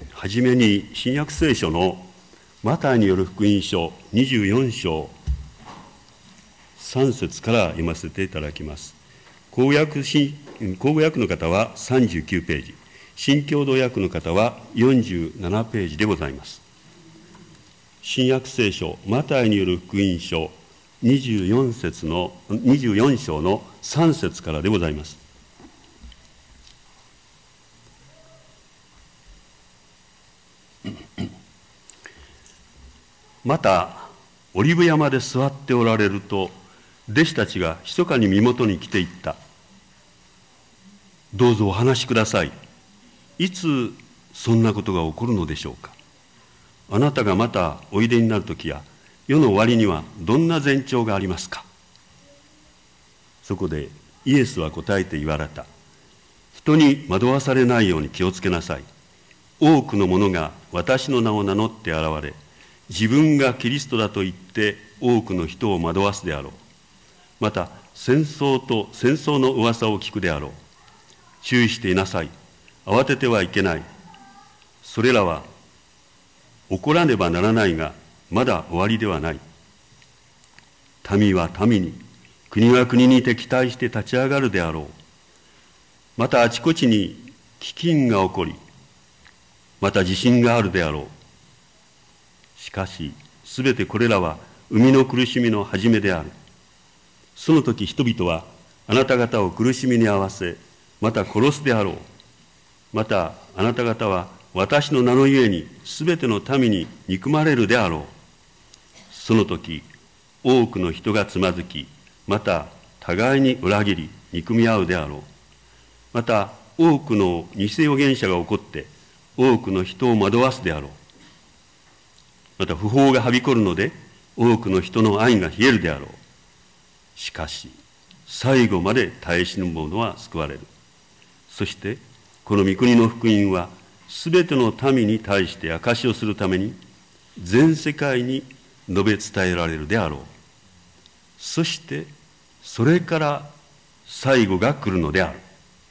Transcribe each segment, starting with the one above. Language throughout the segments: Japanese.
はじめに新約聖書のマタイによる福音書24章3節から読ませていただきます。口語訳の方は39ページ、新共同訳の方は47ページでございます。新約聖書マタイによる福音書24章の3節からでございます。またオリブ山で座っておられると、弟子たちが密かに身元に来ていった。どうぞお話しください。いつそんなことが起こるのでしょうか。あなたがまたおいでになるときや世の終わりにはどんな前兆がありますか。そこでイエスは答えて言われた。人に惑わされないように気をつけなさい。多くの者が私の名を名乗って現れ、自分がキリストだと言って多くの人を惑わすであろう。また戦争の噂を聞くであろう。注意していなさい。慌ててはいけない。それらは起こらねばならないが、まだ終わりではない。民は民に、国は国に敵対して立ち上がるであろう。またあちこちに飢饉が起こり、また地震があるであろう。しかし、すべてこれらは生みの苦しみの始めである。その時人々はあなた方を苦しみに合わせ、また殺すであろう。またあなた方は私の名のゆえにすべての民に憎まれるであろう。その時多くの人がつまずき、また互いに裏切り憎み合うであろう。また多くの偽預言者が起こって多くの人を惑わすであろう。また不法がはびこるので多くの人の愛が冷えるであろう。しかし最後まで耐え忍ぶ者は救われる。そしてこの御国の福音はすべての民に対して証しをするために全世界に述べ伝えられるであろう。そしてそれから最後が来るのであ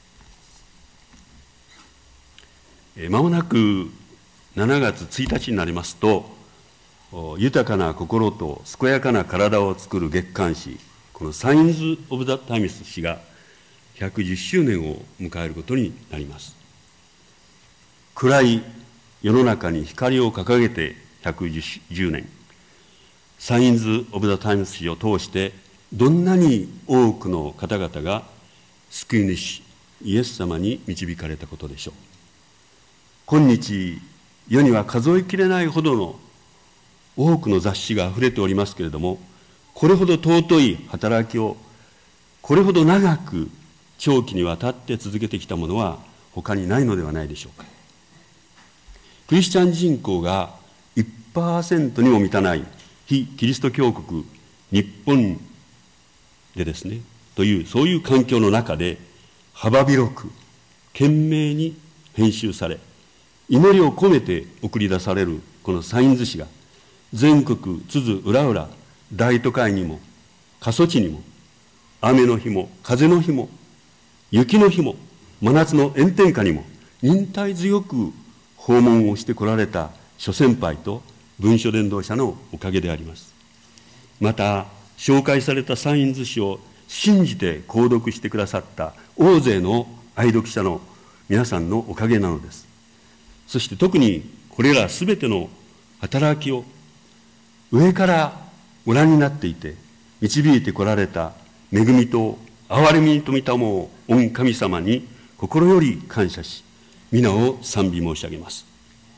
る。まもなく7月1日になりますと、豊かな心と健やかな体を作る月刊誌、このサインズ・オブ・ザ・タイムス誌が110周年を迎えることになります。暗い世の中に光を掲げて110年、サインズ・オブ・ザ・タイムス誌を通してどんなに多くの方々が救い主イエス様に導かれたことでしょう。今日世には数えきれないほどの多くの雑誌があふれておりますけれども、これほど尊い働きをこれほど長く長期にわたって続けてきたものは他にないのではないでしょうか。クリスチャン人口が 1% にも満たない非キリスト教国日本でですね、そういう環境の中で幅広く懸命に編集され、祈りを込めて送り出されるこのサインズ誌が全国津々浦々、大都会にも過疎地にも、雨の日も風の日も雪の日も真夏の炎天下にも忍耐強く訪問をしてこられた諸先輩と文書伝道者のおかげであります。また紹介されたサインズ誌を信じて購読してくださった大勢の愛読者の皆さんのおかげなのです。そして特にこれらすべての働きを上からご覧になっていて導いてこられた恵みと憐れみと御霊を御神様に心より感謝し、皆を賛美申し上げます。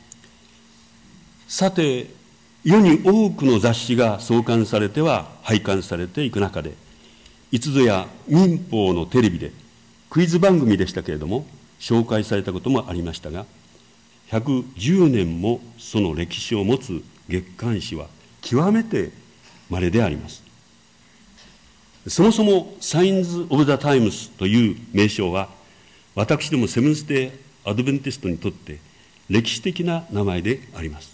さて、世に多くの雑誌が創刊されては廃刊されていく中で、いつぞや民放のテレビでクイズ番組でしたけれども紹介されたこともありましたが、110年もその歴史を持つ月刊誌は極めて稀であります。そもそもサインズ・オブ・ザ・タイムスという名称は、私どもセブンスデー・アドベンティストにとって歴史的な名前であります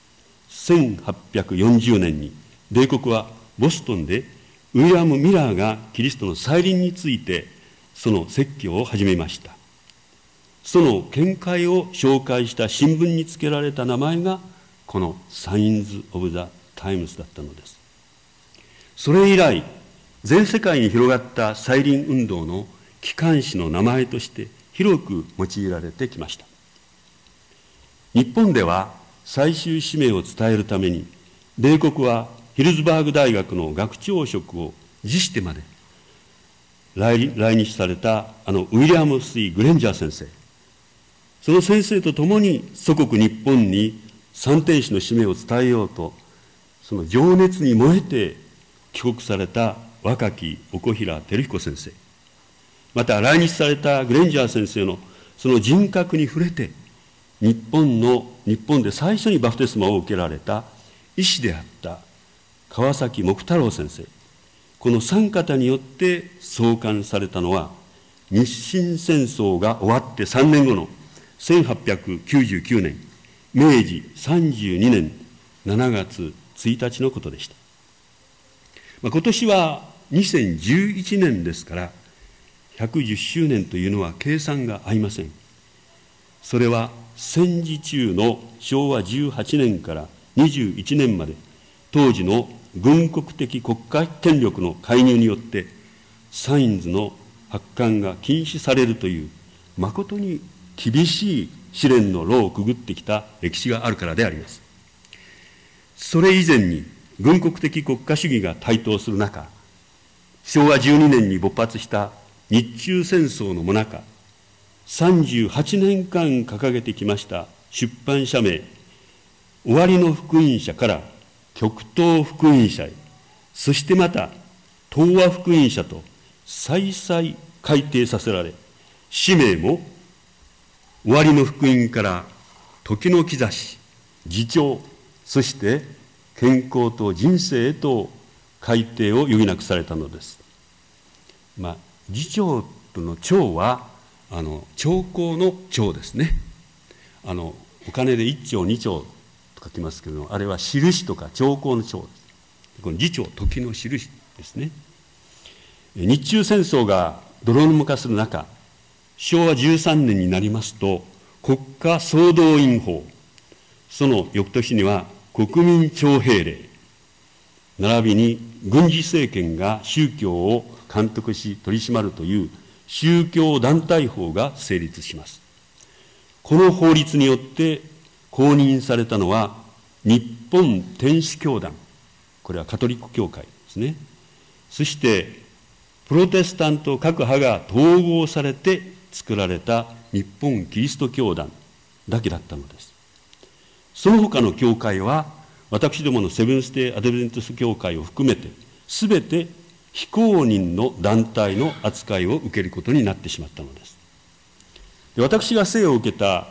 。1840年に米国はボストンでウィリアム・ミラーがキリストの再臨についてその説教を始めました。 その見解を紹介した新聞につけられた名前がこのサインズ・オブ・ザ・タイムズだったのです。それ以来、全世界に広がった再臨運動の機関紙の名前として広く用いられてきました。日本では最終使命を伝えるために、米国はヒルズバーグ大学の学長職を辞してまで来日されたウィリアム・スイ・グレンジャー先生、その先生と共に祖国日本に三天使の使命を伝えようと、その情熱に燃えて帰国された若き岡平照彦先生、また来日されたグレンジャー先生のその人格に触れて、日本で最初にバプテスマを受けられた医師であった川崎木太郎先生、この三方によって創刊されたのは、日清戦争が終わって3年後の1899年明治32年7月1日のことでした。今年は2011年ですから、110周年というのは計算が合いません。それは戦時中の昭和18年から21年まで、当時の軍国的国家権力の介入によってサインズの発刊が禁止されるという誠に厳しい試練の路をくぐってきた歴史があるからであります。それ以前に軍国的国家主義が台頭する中、昭和12年に勃発した日中戦争の最中、38年間掲げてきました出版社名、終わりの福音社から極東福音社へ、そしてまた東和福音社と再々改訂させられ、使命も終わりの福音から時の兆し、自重、そして健康と人生へと改訂を余儀なくされたのです。自重との長は兆候の兆ですね。お金で1兆2兆と書きますけれども、あれは印とか兆候の兆です。この自兆、時の印ですね。日中戦争が泥沼化する中、昭和13年になりますと、国家総動員法、その翌年には国民徴兵令、並びに軍事政権が宗教を監督し取り締まるという宗教団体法が成立します。この法律によって公認されたのは日本天主教団、これはカトリック教会ですね。そしてプロテスタント各派が統合されて作られた日本キリスト教団だけだったのです。その他の教会は私どものセブンスデーアドベンティスト教会を含めて全て非公認の団体の扱いを受けることになってしまったのです。で、私が生を受けた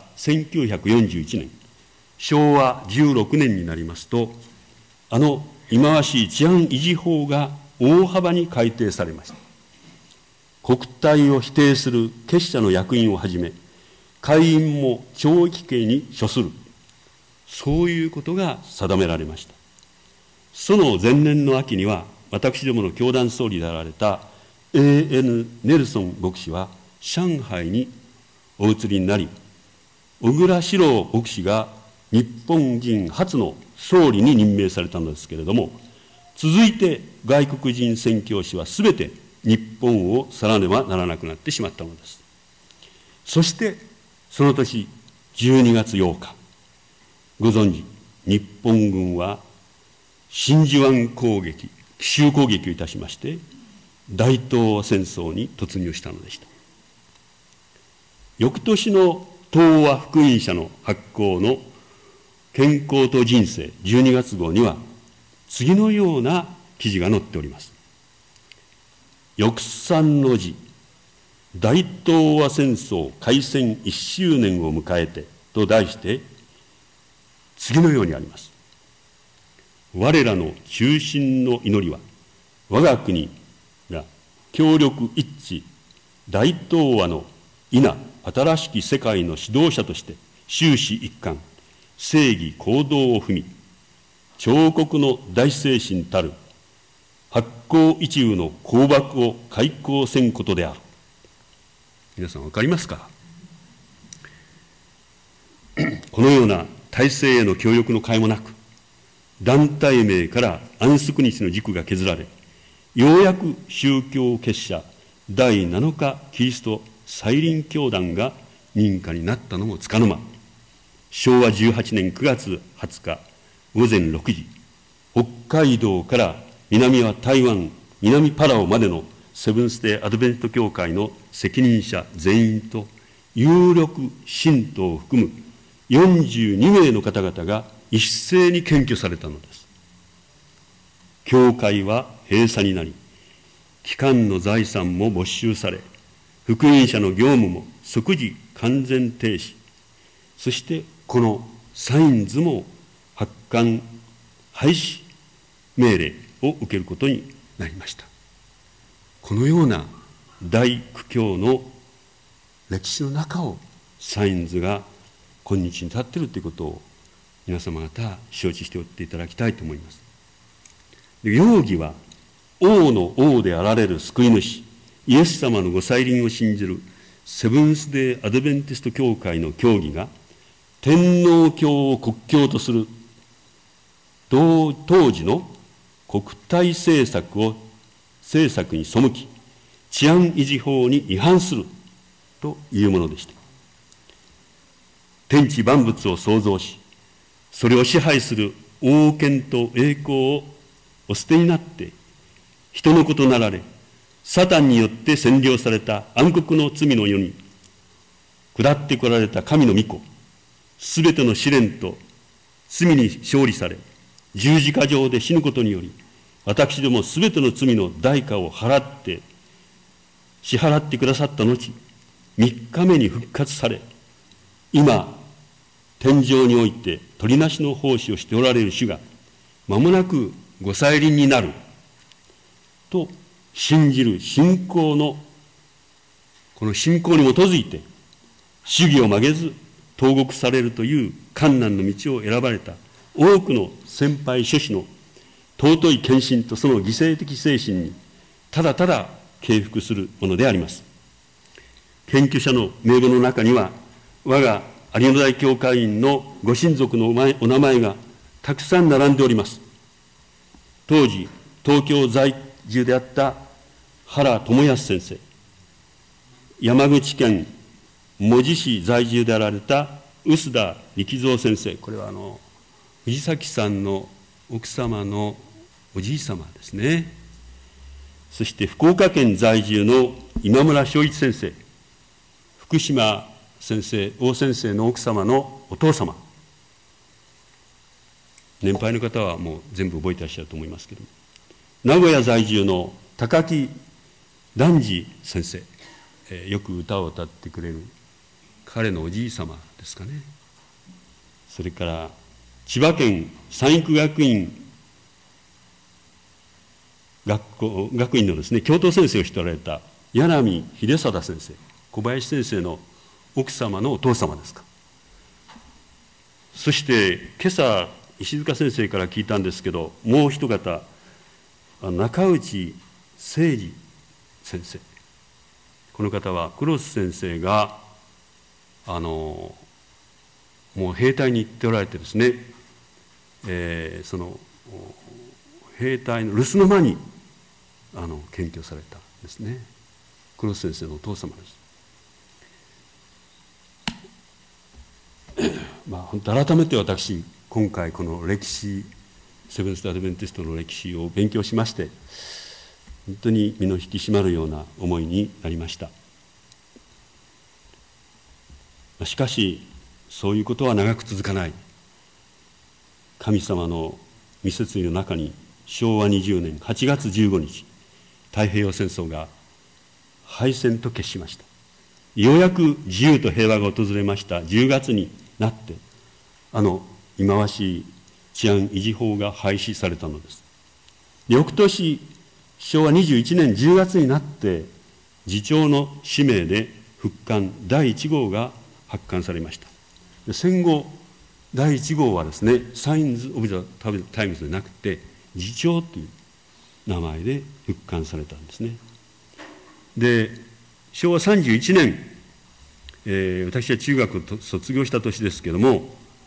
1941年、昭和16年になりますと、忌まわしい治安維持法が大幅に改定されました。国体を否定する結社の役員をはじめ、会員も懲役刑に処する、そういうことが定められました。その前年の秋には、私どもの教団総理であられた A.N. ネルソン牧師は上海にお移りになり、小倉史郎牧師が日本人初の総理に任命されたのですけれども、続いて外国人宣教師はすべて日本を去らねばならなくなってしまったのです。そしてその年12月8日、ご存知、日本軍は真珠湾攻撃、奇襲攻撃をいたしまして、大東亜戦争に突入したのでした。翌年の東和福音社の発行の健康と人生12月号には、次のような記事が載っております。翌3の字、大東亜戦争開戦1周年を迎えてと題して、次のようにあります。我らの中心の祈りは、我が国が協力一致、大東亜の否新しき世界の指導者として終始一貫、正義行動を踏み、彫刻の大精神たる発光一宇の公爆を開講せんことである。皆さんわかりますか？ このような体制への協力の甲斐もなく、団体名から安息日の軸が削られ、ようやく宗教結社第7日キリスト再臨教団が認可になったのもつかの間、昭和18年9月20日午前6時、北海道から南は台湾、南パラオまでのセブンスデーアドベント教会の責任者全員と有力信徒を含む42名の方々が一斉に検挙されたのです。教会は閉鎖になり、機関の財産も没収され、福音者の業務も即時完全停止、そしてこのサインズも発刊廃止命令を受けることになりました。このような大苦境の歴史の中をサインズが今日に立っているということを皆様方承知しておっていただきたいと思います。容疑は王の王であられる救い主イエス様のご再臨を信じるセブンスデーアドベンティスト教会の教義が天皇教を国教とする当時の国体政策に背き治安維持法に違反するというものでした。天地万物を創造し、それを支配する王権と栄光をお捨てになって人の子となられ、サタンによって占領された暗黒の罪の世に下ってこられた神の御子、すべての試練と罪に勝利され、十字架上で死ぬことにより、私どもすべての罪の代価を支払ってくださった後、3日目に復活され、今天上において取りなしの奉仕をしておられる主が間もなくご再臨になると信じる信仰のこの信仰に基づいて主義を曲げず投獄されるという艱難の道を選ばれた多くの先輩諸子の尊い献身とその犠牲的精神にただただ敬服するものであります。研究者の名簿の中には我が有野大教会員のご親族のお名前がたくさん並んでおります。当時東京在住であった原智康先生、山口県門司市在住であられた臼田力蔵先生、これは藤崎さんの奥様のおじい様ですね。そして福岡県在住の今村正一先生、福島先生、王先生の奥様のお父様、年配の方はもう全部覚えていらっしゃると思いますけども、名古屋在住の高木團次先生、よく歌を歌ってくれる彼のおじい様ですかね。それから千葉県三育学院学院のですね教頭先生をしておられた柳秀貞先生、小林先生の奥様のお父様ですか。そして今朝石塚先生から聞いたんですけど、もう一方中内誠二先生、この方はクロス先生がもう兵隊に行っておられてですね、その兵隊の留守の間に検挙されたんですね。クロス先生のお父様です。本当改めて私今回この歴史、セブンス・アドベンティストの歴史を勉強しまして、本当に身の引き締まるような思いになりました。しかしそういうことは長く続かない。神様の御説理の中に昭和20年8月15日太平洋戦争が敗戦と決しました。ようやく自由と平和が訪れました10月になって、忌まわしい治安維持法が廃止されたのです。翌年昭和21年10月になって次長の使命で復刊第1号が発刊されました。戦後第1号はですね、サインズ・オブ・ザ・タイムズでなくて次長という名前で復刊されたんですね。で昭和31年、私は中学を卒業した年ですけれども、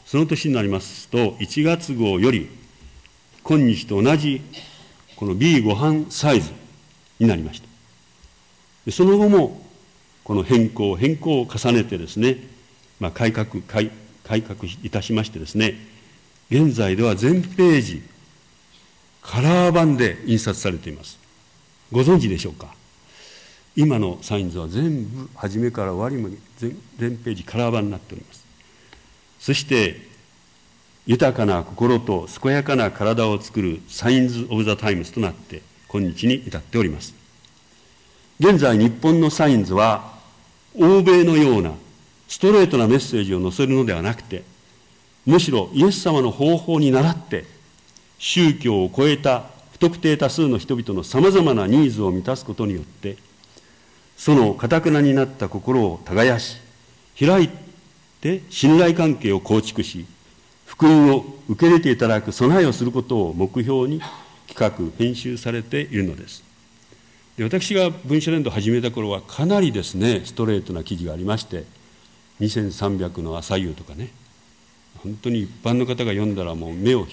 その年になりますと、1月号より、今日と同じ、この B5 版サイズになりました。でその後も、この変更を重ねてですね、改革いたしましてですね、現在では全ページ、カラー版で印刷されています。ご存知でしょうか。今のサインズは全部、初めから終わりまで全ページカラー版になっております。そして、豊かな心と健やかな体を作るサインズ・オブ・ザ・タイムズとなって、今日に至っております。現在、日本のサインズは、欧米のようなストレートなメッセージを載せるのではなくて、むしろイエス様の方法に倣って、宗教を超えた不特定多数の人々のさまざまなニーズを満たすことによって、その堅なになった心を耕し、開いて信頼関係を構築し、福音を受け入れていただく備えをすることを目標に企画、編集されているのです。で私が文書連動を始めた頃はかなりですね、ストレートな記事がありまして、2300の朝夕とかね、本当に一般の方が読んだらもう目をひ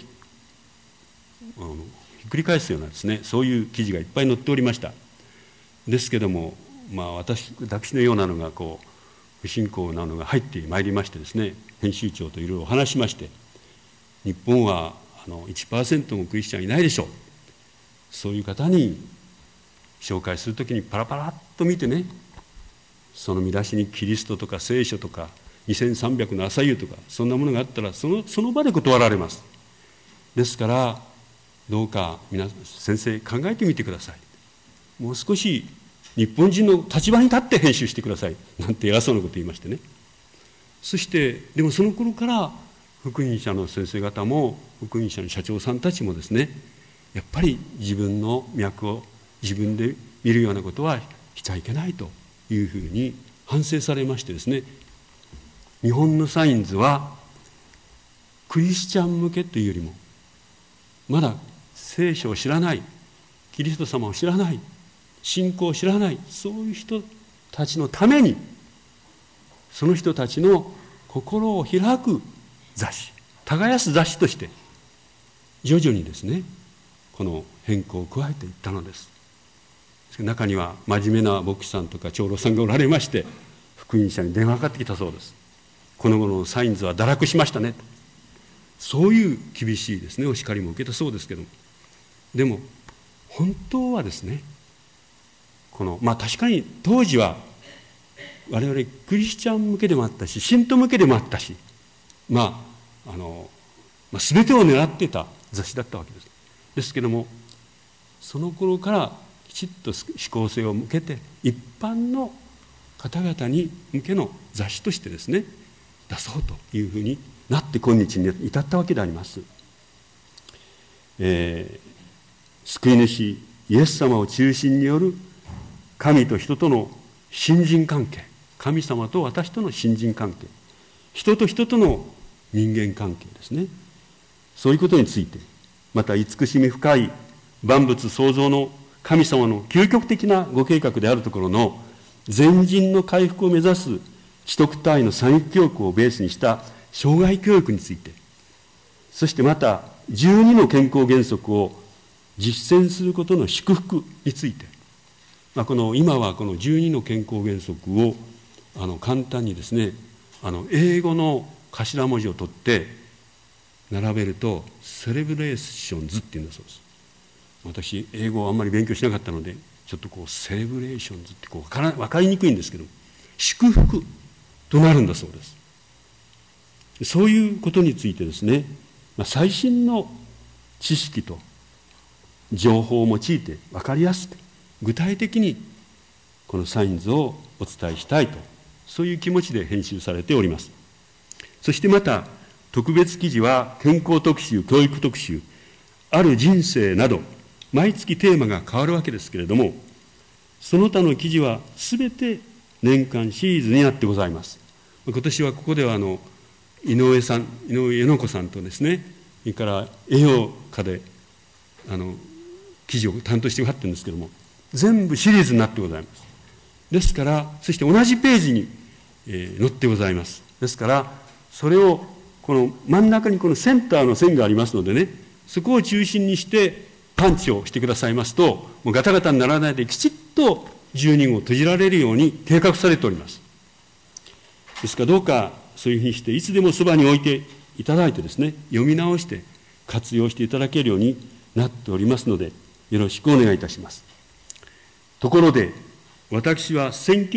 っくり返すようなですね、そういう記事がいっぱい載っておりました。ですけども、私のようなのが不信仰なのが入ってまいりましてですね、編集長といろいろお話しまして、日本は1% もクリスチャンいないでしょう。そういう方に紹介するときにパラパラっと見てね、その見出しにキリストとか聖書とか2300の朝夕とかそんなものがあったらその場で断られます。ですからどうか先生考えてみてください。もう少し日本人の立場に立って編集してくださいなんて偉そうなこと言いましてね。そしてでもその頃から福音社の先生方も福音社の社長さんたちもですね、やっぱり自分の脈を自分で見るようなことはしちゃいけないというふうに反省されましてですね、日本のサインズはクリスチャン向けというよりもまだ聖書を知らない、キリスト様を知らない、信仰を知らない、そういう人たちのために、その人たちの心を開く雑誌、耕す雑誌として徐々にですね、この変更を加えていったのです。中には真面目な牧師さんとか長老さんがおられまして、福音社に電話がかかってきたそうです。この頃のサインズは堕落しましたねと、そういう厳しいですねお叱りも受けたそうですけども、でも本当はですね、確かに当時は我々クリスチャン向けでもあったし、信徒向けでもあったし、全てを狙っていた雑誌だったわけです。ですけども、その頃からきちっと指向性を向けて一般の方々に向けの雑誌としてですね出そうというふうになって今日に至ったわけであります。救い主イエス様を中心による神と人との親人関係、神様と私との親人関係、人と人との人間関係ですね、そういうことについて、また慈しみ深い万物創造の神様の究極的なご計画であるところの全人の回復を目指す知徳単位の産育教育をベースにした生涯教育について、そしてまた12の健康原則を実践することの祝福について、今はこの12の健康原則を簡単にですね、英語の頭文字を取って並べるとセレブレーションズっていうんだそうです。私英語をあんまり勉強しなかったのでちょっとセレブレーションズって分かりにくいんですけど、祝福となるんだそうです。そういうことについてですね、最新の知識と情報を用いて分かりやすく具体的にこのサインズをお伝えしたいと、そういう気持ちで編集されております。そしてまた特別記事は健康特集、教育特集、ある人生など毎月テーマが変わるわけですけれども、その他の記事はすべて年間シリーズになってございます。今年はここでは井上絵子さんとですね、それから栄養科で記事を担当してくださってるんですけども、全部シリーズになってございます。ですからそして同じページに、載ってございます。ですからそれをこの真ん中にこのセンターの線がありますのでね、そこを中心にしてパンチをしてくださいますと、もうガタガタにならないできちっと12号閉じられるように計画されております。ですからどうかそういうふうにしていつでもそばに置いていただいてですね、読み直して活用していただけるようになっておりますので、よろしくお願いいたします。ところで、私は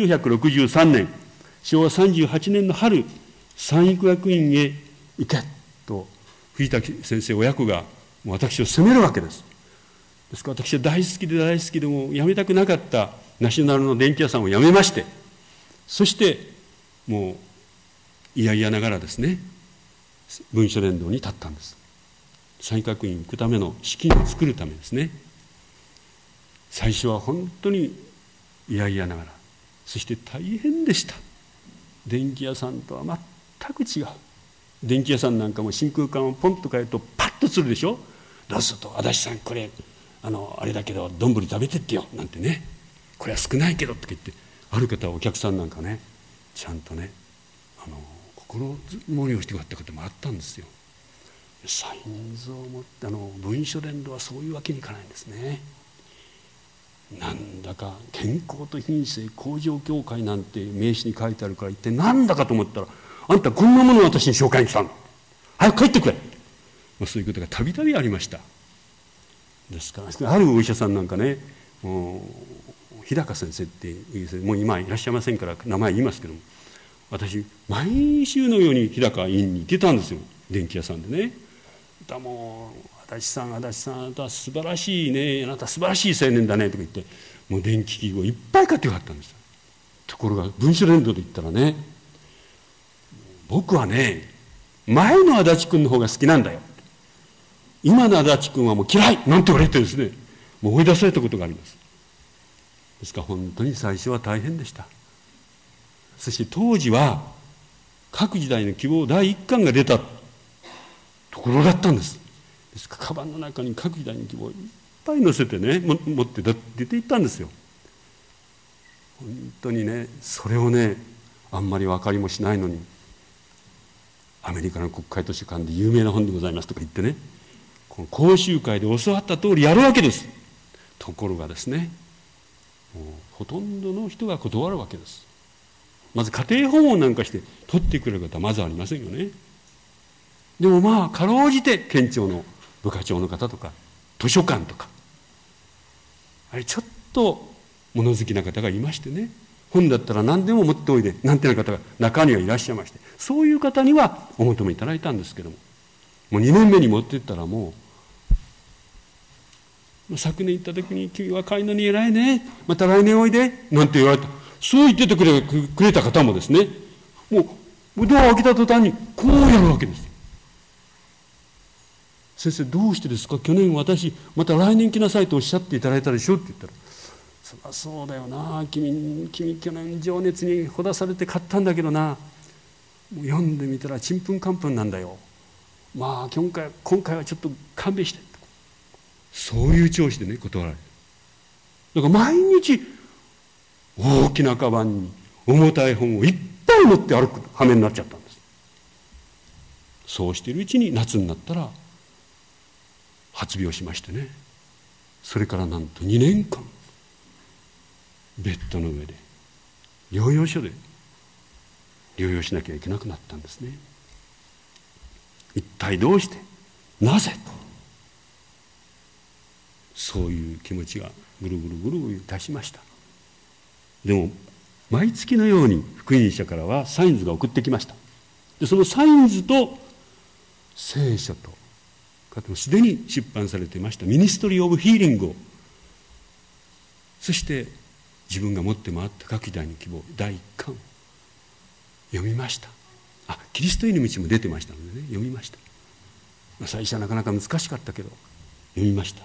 1963年、昭和38年の春、三育学院へ行けと、藤田先生親子が私を責めるわけです。ですから私は大好きで大好きでも辞めたくなかったナショナルの電気屋さんを辞めまして、そしてもう嫌々ながらですね、文書連動に立ったんです。三育学院に行くための資金を作るためですね。最初は本当に嫌々ながら、そして大変でした。電気屋さんとは全く違う。電気屋さんなんかも真空管をポンと変えるとパッとするでしょ。どうすると、足立さんこれあれだけど丼食べてってよなんてね、これは少ないけどって言って、ある方はお客さんなんかね、ちゃんとね心盛りをしてくださった方もあったんですよ。サイン図を持って文書連動はそういうわけにいかないんですね。なんだか健康と品性向上協会なんて名刺に書いてあるから一体なんだかと思ったら、あんたこんなものを私に紹介に来たの、早く帰ってくれ、そういうことがたびたびありました。ですからあるお医者さんなんかね、日高先生ってもう今いらっしゃいませんから名前言いますけども、私毎週のように日高院に行ってたんですよ、電気屋さんでね。もう足立さんあなた素晴らしいね、あなた素晴らしい青年だねとか言って、もう電気器具をいっぱい買ってくださったんです。ところが文書連動で言ったらね、僕はね前の足立君の方が好きなんだよ、今の足立君はもう嫌いなんて言われてですね、もう追い出されたことがあります。ですから本当に最初は大変でした。そして当時は各時代の希望第一巻が出たところだったんです。ですからカバンの中に各時代の希望をいっぱい載せてね、持って出ていったんですよ。本当にね、それをねあんまり分かりもしないのに、アメリカの国会図書館で有名な本でございますとか言ってね、この講習会で教わった通りやるわけです。ところがですね、もうほとんどの人が断るわけです。まず家庭訪問なんかして取ってくれる方はまずありませんよね。でもかろうじて県庁の部課長の方とか図書館とか、あれちょっと物好きな方がいましてね、本だったら何でも持っておいでなんていう方が中にはいらっしゃいまして、そういう方にはお求めいただいたんですけども、もう2年目に持っていったらもう昨年行った時に君若いのに偉いね、また来年おいでなんて言われた。そう言っててくれた方もですね、もうドアを開けた途端にこうやるわけです。先生どうしてですか、去年私また来年来なさいとおっしゃっていただいたでしょって言ったら、そりゃそうだよな、君去年情熱にほだされて買ったんだけどな、もう読んでみたらちんぷんかんぷんなんだよ、今回はちょっと勘弁して、そういう調子でね断られる。だから毎日大きなカバンに重たい本をいっぱい持って歩く羽目になっちゃったんです。そうしているうちに夏になったら発病しましてね、それからなんと2年間ベッドの上で療養所で療養しなきゃいけなくなったんですね。一体どうして、なぜ、そういう気持ちがぐるぐるぐるぐるいたしました。でも毎月のように福音社からはサインズが送ってきました。でそのサインズと聖書とすでに出版されていましたミニストリー・オブ・ヒーリングを、そして自分が持って回った各時代の希望第一巻を読みました。キリストへの道も出てましたのでね、読みました。最初はなかなか難しかったけど読みました。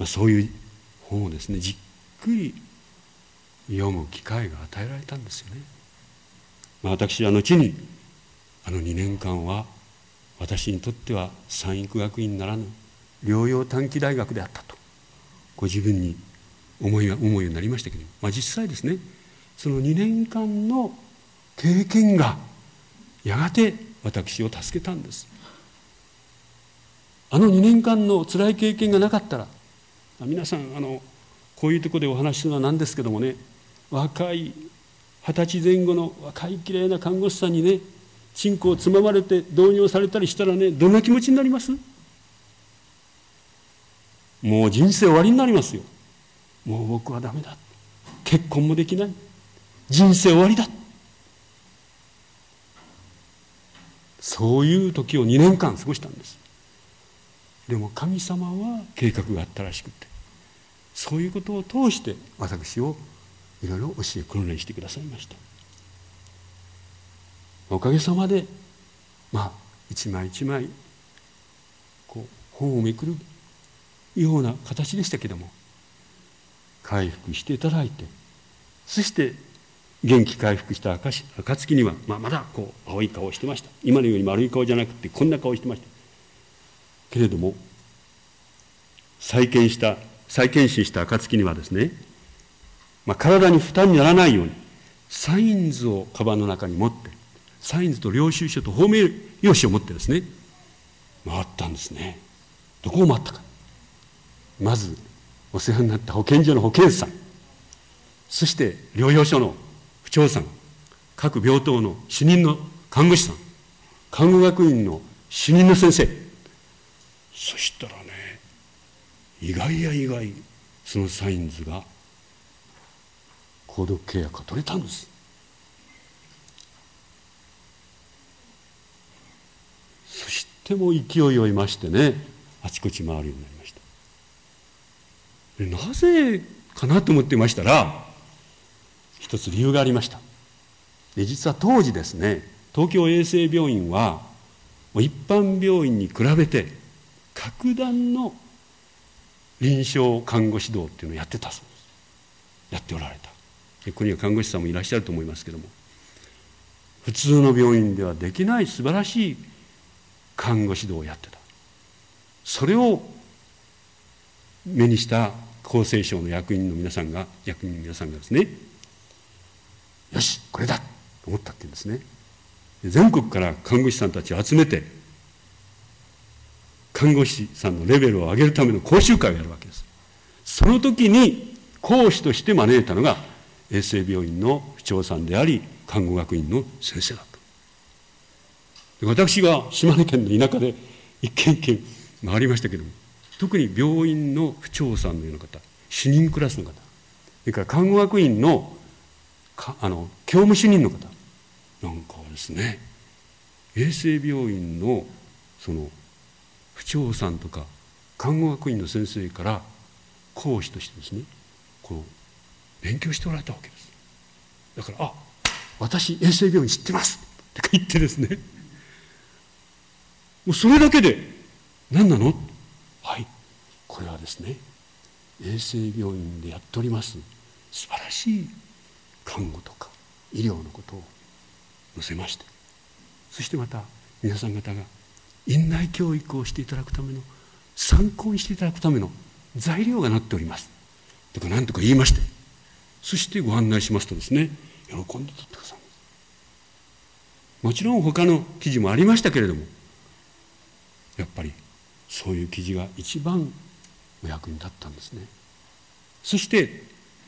そういう本をですねじっくり読む機会が与えられたんですよね。私は後に2年間は私にとっては三育学院ならぬ療養短期大学であったとご自分に思うようになりましたけど、実際ですね、その2年間の経験がやがて私を助けたんです。あの2年間の辛い経験がなかったら、皆さんこういうところでお話しするのはなんですけどもね、若い20歳前後の若いきれいな看護師さんにね、チンコをつままれて導入されたりしたらね、どんな気持ちになります？もう人生終わりになりますよ。もう僕はダメだ、結婚もできない、人生終わりだ、そういう時を2年間過ごしたんです。でも神様は計画があったらしくて、そういうことを通して私をいろいろ教え訓練してくださいました。おかげさまで一枚一枚こう本をめくるような形でしたけども、回復していただいて、そして元気回復した暁には、まだこう青い顔をしてました。今のように丸い顔じゃなくてこんな顔をしてましたけれども、再検診した暁にはですね、体に負担にならないようにサインズをカバンの中に持って、サインズと領収書と芳名用紙を持ってですね、回ったんですね。どこを回ったか。まずお世話になった保健所の保健師さん、そして療養所の不調さん、各病棟の主任の看護師さん、看護学院の主任の先生、そしたらね、意外や意外、そのサインズが購読契約が取れたんです。そしても勢いを得ましてね、あちこち回るようになりました。なぜかなと思っていましたら、一つ理由がありました。で、実は当時ですね、東京衛生病院は一般病院に比べて格段の臨床看護指導っていうのをやってたそうです。やっておられた。ここには看護師さんもいらっしゃると思いますけども、普通の病院ではできない素晴らしい看護指導をやってた。それを目にした厚生省の役員の皆さんがですね、よしこれだと思ったって言うんですね。全国から看護師さんたちを集めて、看護師さんのレベルを上げるための講習会をやるわけです。その時に講師として招いたのが衛生病院の不調さんであり、看護学院の先生だった。私が島根県の田舎で一軒一軒回りましたけども、特に病院の不調さんのような方、主任クラスの方、それから看護学院の教務主任の方なんかはですね、衛生病院のその不調さんとか看護学院の先生から講師としてですね、こう勉強しておられたわけです。だから私衛生病院知ってますって言ってですね、もうそれだけで何なの、はい、これはですね、衛生病院でやっております素晴らしい看護とか医療のことを載せまして、そしてまた皆さん方が院内教育をしていただくための、参考にしていただくための材料がなっておりますとか何とか言いまして、そしてご案内しますとですね、喜んで取ってくださいます。もちろん他の記事もありましたけれども、やっぱりそういう記事が一番お役に立ったんですね。そして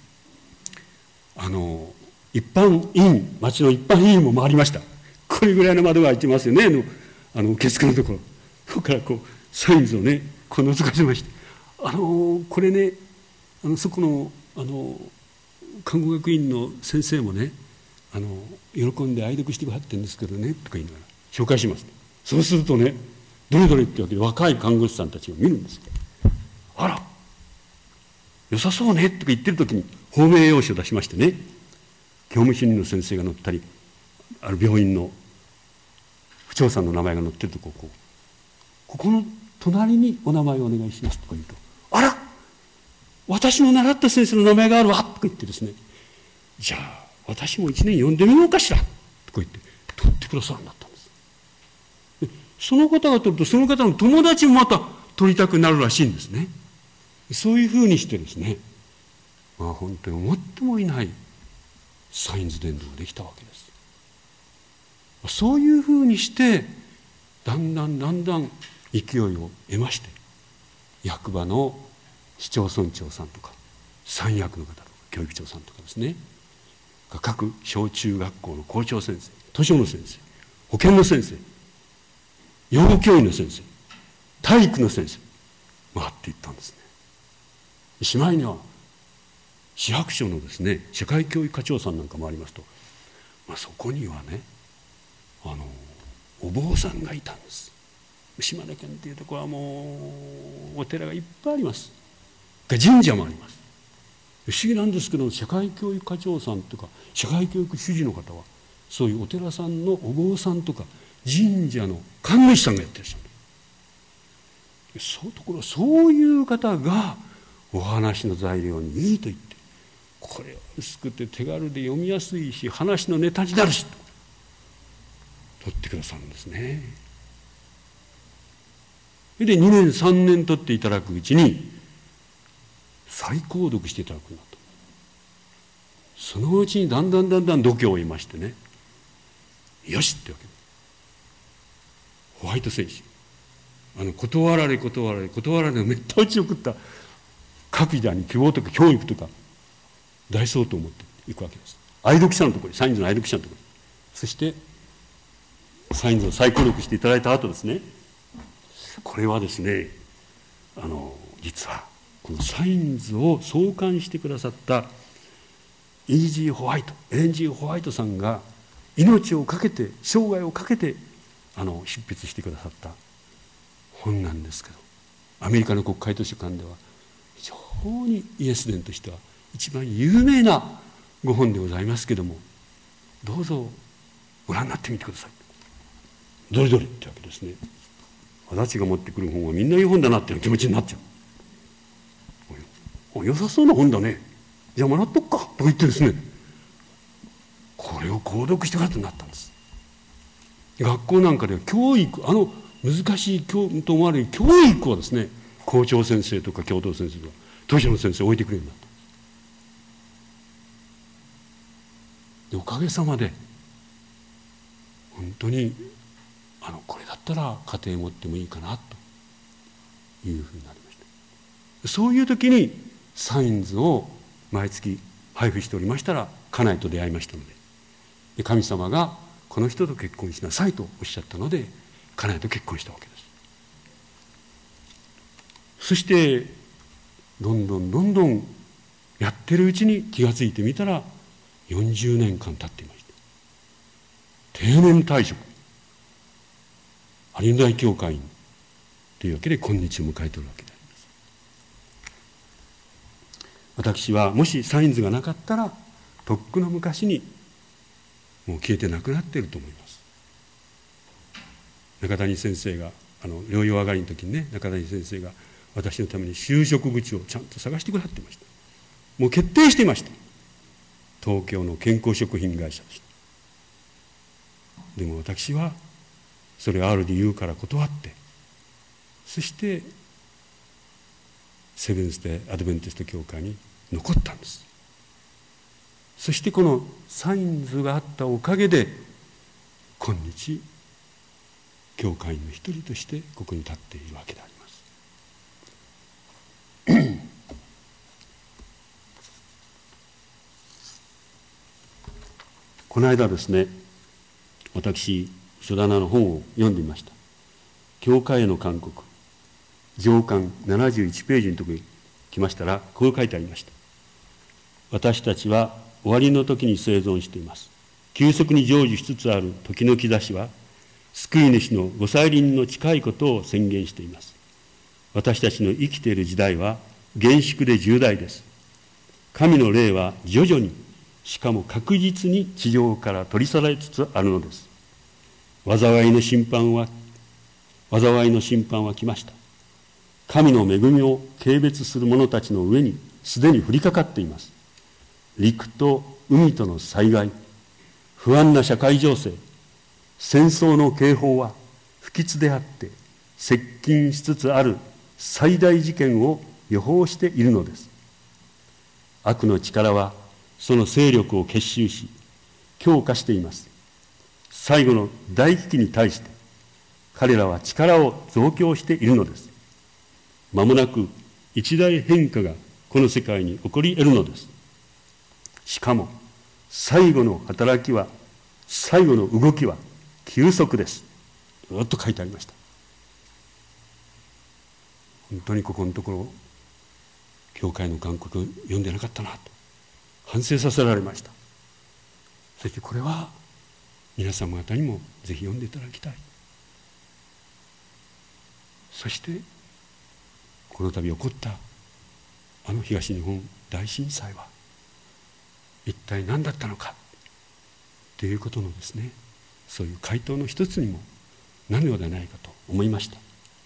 一般医院、町の一般医院も回りました。これぐらいの窓が開いてますよね、受付のところ。そこからこうサインズをね、こう覗かせまして、これね、そこの看護学院の先生もね、喜んで愛読してくださってるんですけどねとか言いながら紹介します。そうするとね、どれどれってわけで若い看護師さんたちが見るんです。あら良さそうねとか言ってる時に芳名用紙を出しましてね、教務主任の先生が載ったり、ある病院の不調さんの名前が載ってるとここの隣にお名前をお願いしますとか言うと、あら私の習った先生の名前があるわとか言ってですね、じゃあ私も一年読んでみようかしらとか言って取ってくださるんだったんです。でその方が取ると、その方の友達もまた取りたくなるらしいんですね。そういうふうにしてですね、本当に思ってもいないサインズ伝道ができたわけです。 そういうふうにしてだんだん勢いを得まして、役場の市町村長さんとか三役の方とか教育長さんとかですね、各小中学校の校長先生、図書の先生、保健の先生、養護教員の先生、体育の先生回っていったんですね。しまいには市役所のですね、社会教育課長さんなんかもありますと、そこにはね、お坊さんがいたんです。島根県っていうところはもうお寺がいっぱいあります。神社もあります。不思議なんですけど、社会教育課長さんとか社会教育主事の方はそういうお寺さんのお坊さんとか神社の神主さんがやってらっしゃる。そういう方がお話の材料にいいと言って、これは薄くて手軽で読みやすいし話のネタになるしと取ってくださるんですね。で2年3年取っていただくうちに再購読していただくんだと。そのうちにだんだん度胸を得ましてね、よしってわけです。ホワイト選手、断られのめった打ちを食った各時代に希望とか教育とか大相当を持っていくわけです。愛読者のところに、サインズの愛読者のところに、そしてサインズを再購読していただいた後ですね、これはですね、実はこのサインズを創刊してくださったエレン・G. ホワイトさんが命を懸けて、生涯をかけて執筆してくださった本なんですけど、アメリカの国会図書館では非常にイエス伝としては一番有名なご本でございますけども、どうぞご覧になってみてください。どれってわけですね。私が持ってくる本はみんないい本だなっていう気持ちになっちゃう。良さそうな本だね、じゃあもらっとくかとか言ってですね、これを購読してくださってなったんです。学校なんかでは教育、難しいと思われる教育をですね、校長先生とか教頭先生とか図書の先生を置いてくれるようになった。でおかげさまで本当にこれだったら家庭持ってもいいかなというふうになりました。そういう時にサインズを毎月配布しておりましたら、家内と出会いましたので、神様がこの人と結婚しなさいとおっしゃったので、家内と結婚したわけです。そしてどんどんやってるうちに気がついてみたら40年間経っていました。定年退職、有野大教会員というわけで今日を迎えているわけであります。私はもしサインズがなかったら、とっくの昔にもう消えてなくなっていると思います。中谷先生が療養上がりの時にね、中谷先生が私のために就職口をちゃんと探してくださっていました。もう決定していました。東京の健康食品会社でした。でも私はそれがある理由から断って、そしてセブンス・デー・アドベンティスト教会に残ったんです。そしてこのサインズがあったおかげで今日教会員の一人としてここに立っているわけであります。この間ですね、私書棚の本を読んでみました。教会への勧告、上巻71ページのところに来ましたら、こう書いてありました。私たちは終わりの時に生存しています。急速に成就しつつある時の兆しは、救い主のご再臨の近いことを宣言しています。私たちの生きている時代は厳粛で重大です。神の霊は徐々に、しかも確実に地上から取り去られつつあるのです。災いの審判は来ました。神の恵みを軽蔑する者たちの上にすでに降りかかっています。陸と海との災害、不安な社会情勢、戦争の警報は不吉であって接近しつつある最大事件を予報しているのです。悪の力はその勢力を結集し強化しています。 最後の大危機に対して彼らは力を増強しているのです。まもなく一大変化がこの世界に起こり得るのです。しかも最後の働きは、最後の動きは急速です。ずっと書いてありました。本当にここのところ教会の勧告を読んでなかったなと反省させられました。そしてこれは皆様方にもぜひ読んでいただきたい。そしてこの度起こったあの東日本大震災は一体何だったのかということのですね、そういう回答の一つにもなるのではないかと思いました。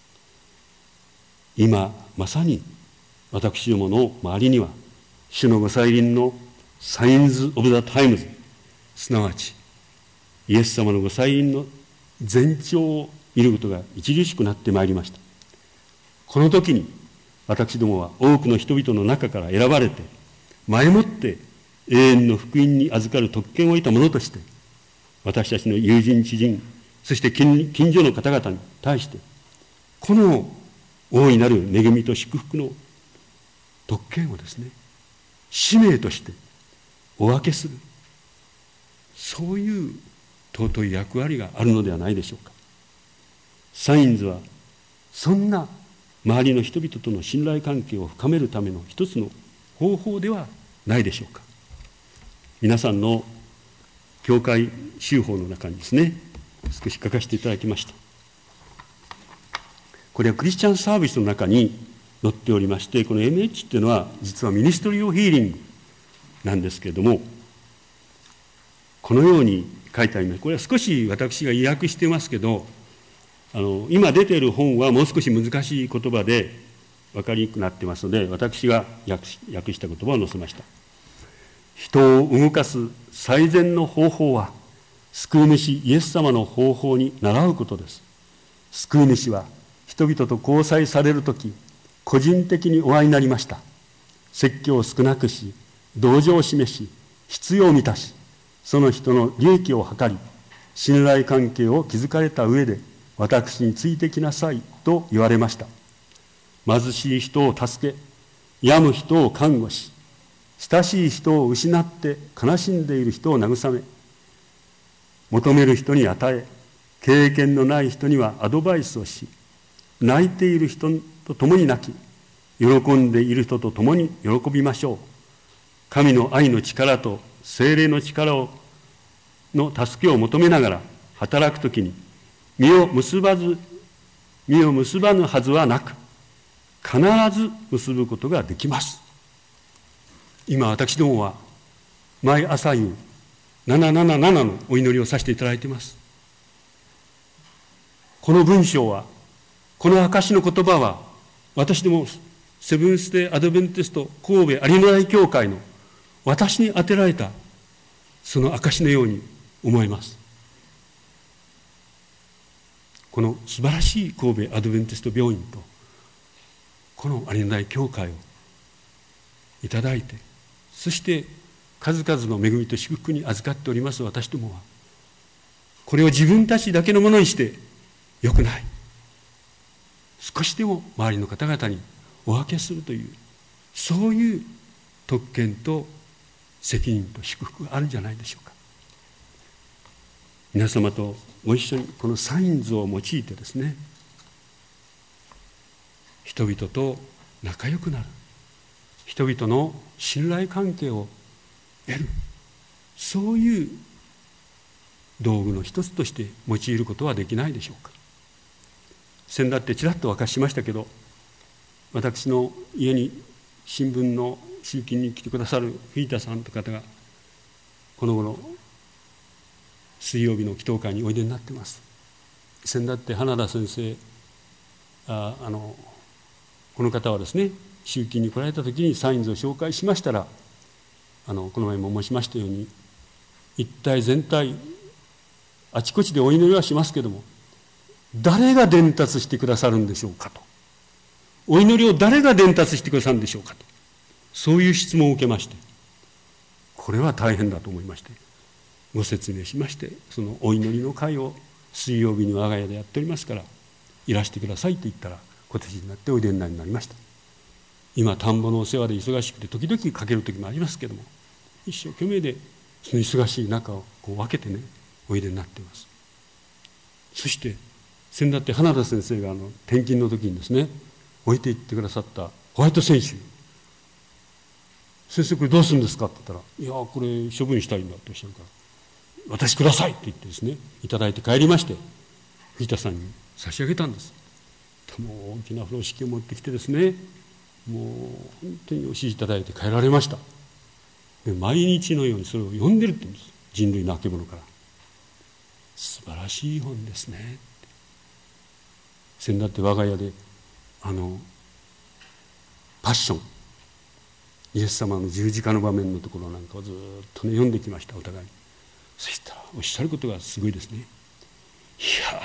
今まさに私どもの周りには主のご再臨のサインズ・オブ・ザ・タイムズ、すなわちイエス様のご再臨の前兆を見ることが著しくなってまいりました。この時に私どもは多くの人々の中から選ばれて、前もって永遠の福音に預かる特権を得た者として、私たちの友人知人、そして近所の方々に対してこの大いなる恵みと祝福の特権をですね、使命としてお分けする、そういう尊い役割があるのではないでしょうか。サインズはそんな周りの人々との信頼関係を深めるための一つの方法ではないでしょうか。皆さんの教会修法の中にですね、少し書かせていただきました。これはクリスチャンサービスの中に載っておりまして、この MH っていうのは実はミニストリー・オブ・ヒーリングなんですけれども、このように書いてあります。これは少し私が意訳してますけど、今出ている本はもう少し難しい言葉で分かりにくくなってますので、私が訳した言葉を載せました。人を動かす最善の方法は救い主イエス様の方法に倣うことです。救い主は人々と交際されるとき個人的にお会いになりました。説教を少なくし、同情を示し、必要を満たし、その人の利益を図り、信頼関係を築かれた上で、私についてきなさいと言われました。貧しい人を助け、病む人を看護し、親しい人を失って悲しんでいる人を慰め、求める人に与え、経験のない人にはアドバイスをし、泣いている人と共に泣き、喜んでいる人と共に喜びましょう。神の愛の力と聖霊の力の助けを求めながら働くときに、実を結ばぬはずはなく、必ず結ぶことができます。今私どもは毎朝夕777のお祈りをさせていただいています。この文章は、この証の言葉は、私どもセブンスデーアドベンテスト神戸有野台教会の私に当てられたその証のように思います。この素晴らしい神戸アドベンテスト病院とこの有野台教会をいただいて、そして数々の恵みと祝福に預かっております私どもは、これを自分たちだけのものにしてよくない、少しでも周りの方々にお分けするという、そういう特権と責任と祝福があるんじゃないでしょうか。皆様とご一緒にこのサインズを用いてですね、人々と仲良くなる、人々の信頼関係を得る、そういう道具の一つとして用いることはできないでしょうか。先だってちらっと明かしましたけど、私の家に新聞の集金に来てくださるフィータさんという方がこの頃水曜日の祈祷会においでになっています。先だって花田先生、この方はですね、集金に来られた時にサインズを紹介しましたら、この前も申しましたように、一体全体あちこちでお祈りはしますけども、誰が伝達してくださるんでしょうかと、お祈りを誰が伝達してくださるんでしょうかと、そういう質問を受けまして、これは大変だと思いまして、 ご説明しまして、そのお祈りの会を水曜日に我が家でやっておりますからいらしてくださいと言ったら、今年になっておいでになりました。今田んぼのお世話で忙しくて時々かける時もありますけども、一生懸命でその忙しい中をこう分けてねおいでになっています。そして先だって花田先生が転勤の時にですね置いていってくださったホワイト選手、先生これどうするんですかって言ったら、いやこれ処分したいんだとおっしゃるから、私くださいって言ってですねいただいて帰りまして、藤田さんに差し上げたんです。もう大きな風呂敷を持ってきてですね、もう本当にお指示いただいて帰られました。で毎日のようにそれを読んでるって言うんです。人類の曙から。素晴らしい本ですね。先だって我が家でパッション、イエス様の十字架の場面のところなんかをずっとね読んできました、お互い。そしたらおっしゃることがすごいですね。いや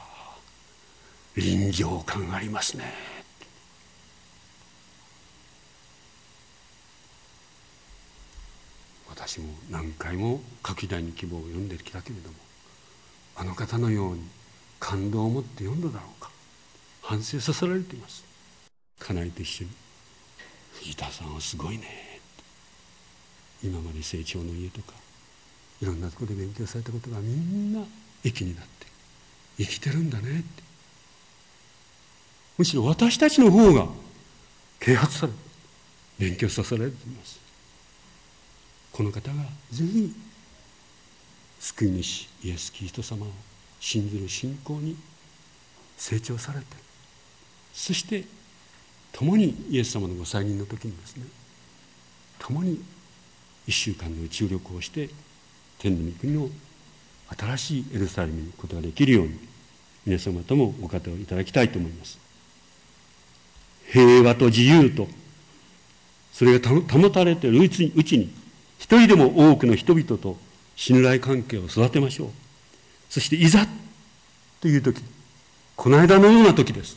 臨場感ありますね。私も何回も各時代に希望を読んできたけれども、あの方のように感動を持って読んだだろうか、反省させられています。家内と一緒に藤田さんはすごいね、今まで成長の家とかいろんなところで勉強されたことがみんな益になって生きてるんだねって、むしろ私たちの方が啓発され勉強させられています。この方がぜひ救い主イエス・キリスト様を信ずる信仰に成長されて、そして共にイエス様のご再臨の時にですね、共に1週間の宇宙旅行をして天の御国の新しいエルサレムに行くことができるように、皆様ともお方をいただきたいと思います。平和と自由とそれが保たれているうちに一人でも多くの人々と信頼関係を育てましょう。そしていざという時、この間のような時です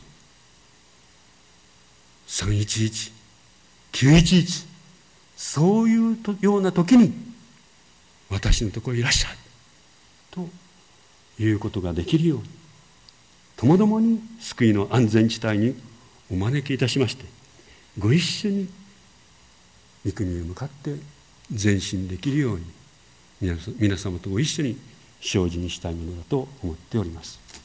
。311、911、そういうような時に私のところにいらっしゃいということができるように、ともどもに救いの安全地帯にお招きいたしまして、ご一緒に御国へ向かって前進できるように皆様とご一緒に精進にしたいものだと思っております。